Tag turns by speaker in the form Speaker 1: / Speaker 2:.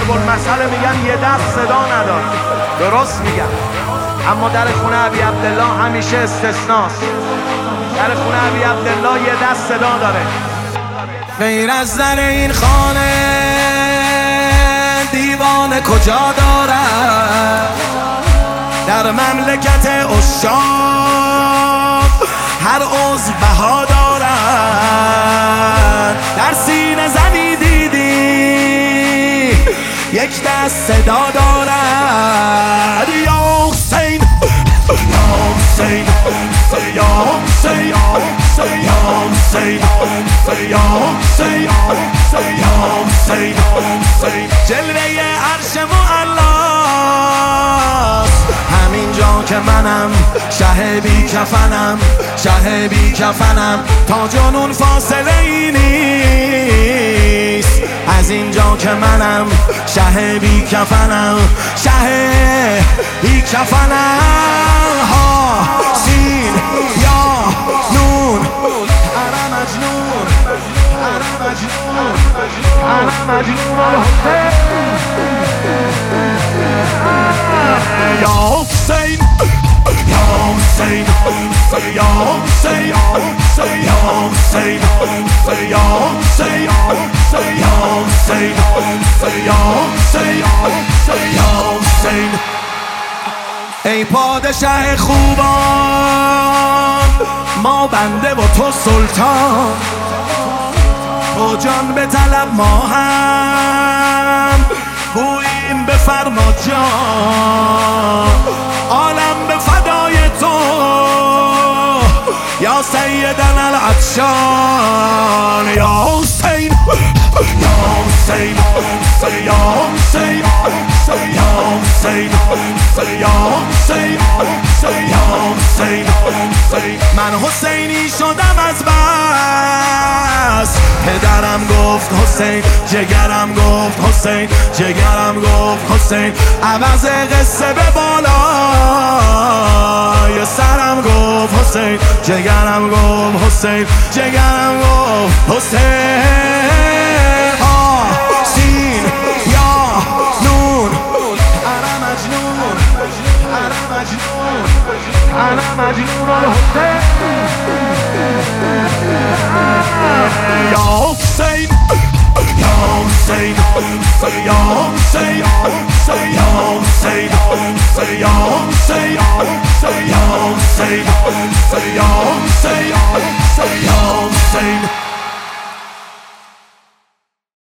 Speaker 1: ضرب المثل میگن یه دست صدا نداره. درست میگن، اما در خونه ابی عبدالله همیشه استثناست. در خونه ابی عبدالله یه دست صدا داره.
Speaker 2: غیر از در این خانه دیوانه کجا دارد؟ در مملکت عشاق هر عضو بها دارد. در سینه زنی دیدی یک دست صدا دارد. یا حسین یا حسین یا حسین یا حسین یا حسین جلوه عرش معلاست همینجا که منم شه بی کفنم، شه بی کفنم تا جنون فاصله ای نیست. از اینجا که منم شه بی کفنم، شه بی کفنم. ها سین یا نون انا مجنون انا مجنون انا مجنون یا حسین یا حسین یا حسین یا حسین یا حسین یا حسین یا حسین یا حسین. ای پادشه خوبان ما بنده و تو سلطان، تو جان به طلب ما هم گوییم بفرما جان. عالم به فدای تو یا سیدنا العطشان. یا حسین یا حسین یا حسین یا حسین یا حسین یا حسین. من حسینی شدم از بس پدرم گفت حسین، جگرم گفت حسین، جگرم گفت حسین. عوض قصه به بالای سرم گفت حسین، جگرم گفت حسین، جگرم گفت حسین.